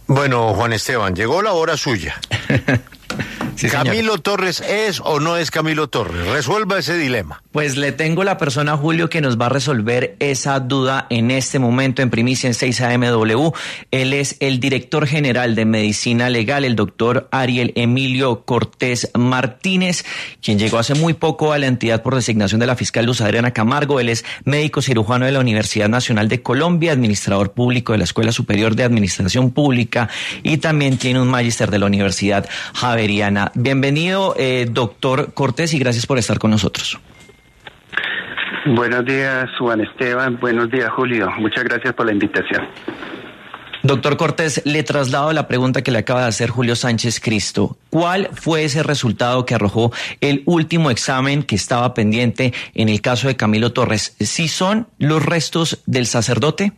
Bueno, Juan Esteban, llegó la hora suya. Sí, ¿Camilo Torres es o no es Camilo Torres? Resuelva ese dilema. Pues le tengo la persona, Julio, que nos va a resolver esa duda en este momento en primicia en 6AMW. Él es el director general de Medicina Legal, el doctor Ariel Emilio Cortés Martínez, quien llegó hace muy poco a la entidad por designación de la fiscal Luz Adriana Camargo. Él es médico cirujano de la Universidad Nacional de Colombia, administrador público de la Escuela Superior de Administración Pública y también tiene un magíster de la Universidad Javeriana. Bienvenido, doctor Cortés, y gracias por estar con nosotros. Buenos días, Juan Esteban. Buenos días, Julio. Muchas gracias por la invitación. Doctor Cortés, le traslado la pregunta que le acaba de hacer Julio Sánchez Cristo. ¿Cuál fue ese resultado que arrojó el último examen que estaba pendiente en el caso de Camilo Torres? ¿Sí son los restos del sacerdote?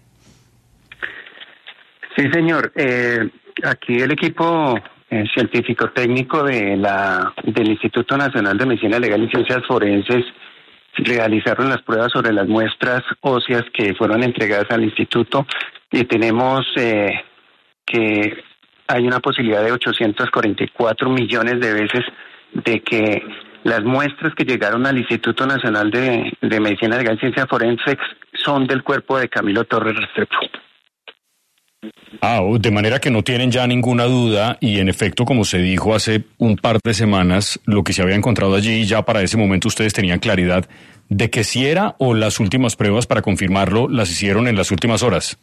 Sí, señor. Aquí el equipo científico técnico del Instituto Nacional de Medicina Legal y Ciencias Forenses realizaron las pruebas sobre las muestras óseas que fueron entregadas al instituto y tenemos que hay una posibilidad de 844 millones de veces de que las muestras que llegaron al Instituto Nacional de Medicina Legal y Ciencias Forenses son del cuerpo de Camilo Torres Restrepo. De manera que no tienen ya ninguna duda y en efecto, como se dijo hace un par de semanas, lo que se había encontrado allí, ya para ese momento ustedes tenían claridad de que si era o las últimas pruebas para confirmarlo las hicieron en las últimas horas.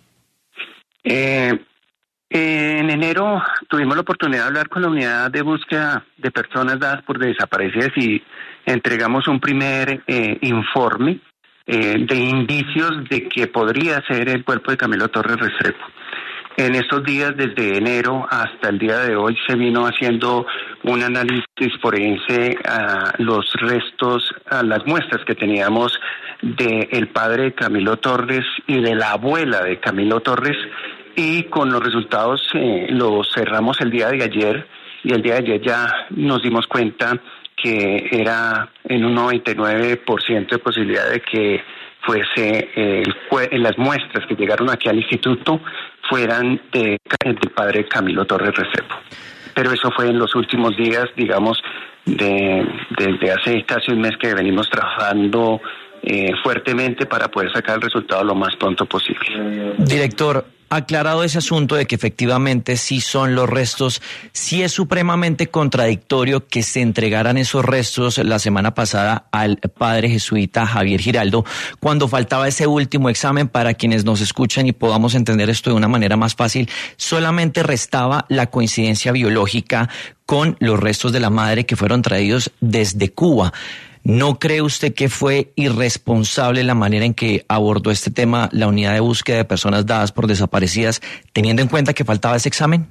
En enero tuvimos la oportunidad de hablar con la unidad de búsqueda de personas dadas por desaparecidas y entregamos un primer informe de indicios de que podría ser el cuerpo de Camilo Torres Restrepo. En estos días, desde enero hasta el día de hoy, se vino haciendo un análisis forense a los restos, a las muestras que teníamos del padre de Camilo Torres y de la abuela de Camilo Torres, y con los resultados los cerramos el día de ayer, y el día de ayer ya nos dimos cuenta que era en un 99% de posibilidad de que fuese las muestras que llegaron aquí al instituto fueran del padre Camilo Torres Restrepo. Pero eso fue en los últimos días, digamos, desde hace casi un mes que venimos trabajando fuertemente para poder sacar el resultado lo más pronto posible. Director, aclarado ese asunto de que efectivamente sí son los restos, sí es supremamente contradictorio que se entregaran esos restos la semana pasada al padre jesuita Javier Giraldo, cuando faltaba ese último examen. Para quienes nos escuchan y podamos entender esto de una manera más fácil, solamente restaba la coincidencia biológica con los restos de la madre que fueron traídos desde Cuba. ¿No cree usted que fue irresponsable la manera en que abordó este tema la unidad de búsqueda de personas dadas por desaparecidas, teniendo en cuenta que faltaba ese examen?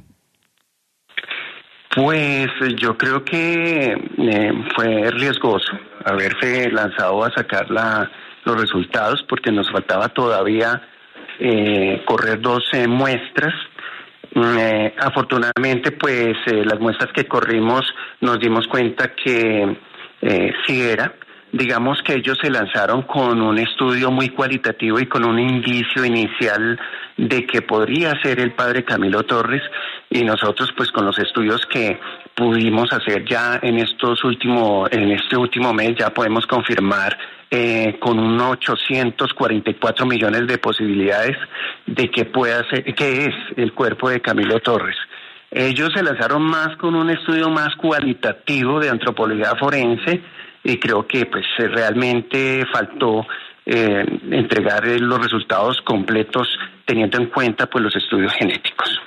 Pues yo creo que fue riesgoso haberse lanzado a sacar los resultados, porque nos faltaba todavía correr 12 muestras. Afortunadamente, pues las muestras que corrimos nos dimos cuenta que sí era. Digamos que ellos se lanzaron con un estudio muy cualitativo y con un indicio inicial de que podría ser el padre Camilo Torres, y nosotros pues con los estudios que pudimos hacer ya en este último mes ya podemos confirmar con unos 844 millones de posibilidades de que pueda ser, que es el cuerpo de Camilo Torres. Ellos se lanzaron más con un estudio más cualitativo de antropología forense, y creo que pues realmente faltó entregar los resultados completos teniendo en cuenta pues los estudios genéticos.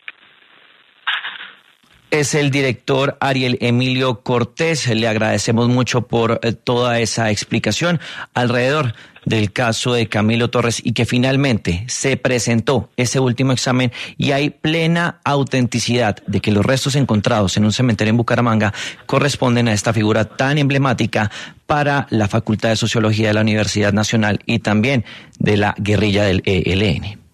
Es el director Ariel Emilio Cortés. Le agradecemos mucho por toda esa explicación alrededor del caso de Camilo Torres, y que finalmente se presentó ese último examen y hay plena autenticidad de que los restos encontrados en un cementerio en Bucaramanga corresponden a esta figura tan emblemática para la Facultad de Sociología de la Universidad Nacional y también de la guerrilla del ELN.